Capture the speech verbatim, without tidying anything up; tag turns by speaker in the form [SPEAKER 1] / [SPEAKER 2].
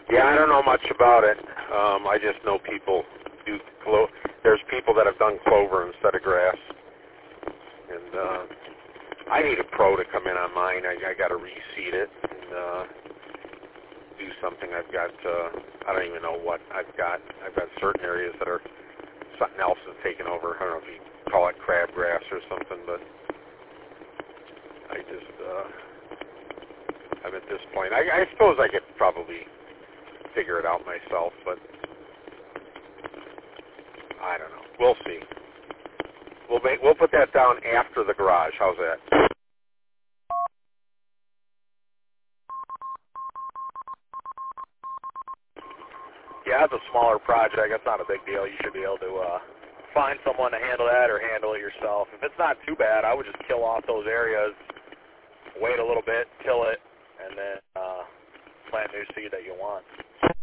[SPEAKER 1] Yeah, I don't know much about it. Um, I just know people do clo- there's people that have done clover instead of grass. And uh, I need a pro to come in on mine. I, I got to reseed it and uh, do something. I've got, uh, I don't even know what I've got. I've got certain areas that are, something else has taken over. I don't know if you call it crabgrass or something, but I just, uh, I'm at this point. I, I suppose I could probably figure it out myself, but I don't know. We'll see. We'll make, we'll put that down after the garage. How's that?
[SPEAKER 2] Yeah, it's a smaller project. It's not a big deal. You should be able to uh, find someone to handle that or handle it yourself. If it's not too bad, I would just kill off those areas, wait a little bit, till it, and then uh, plant new seed that you want.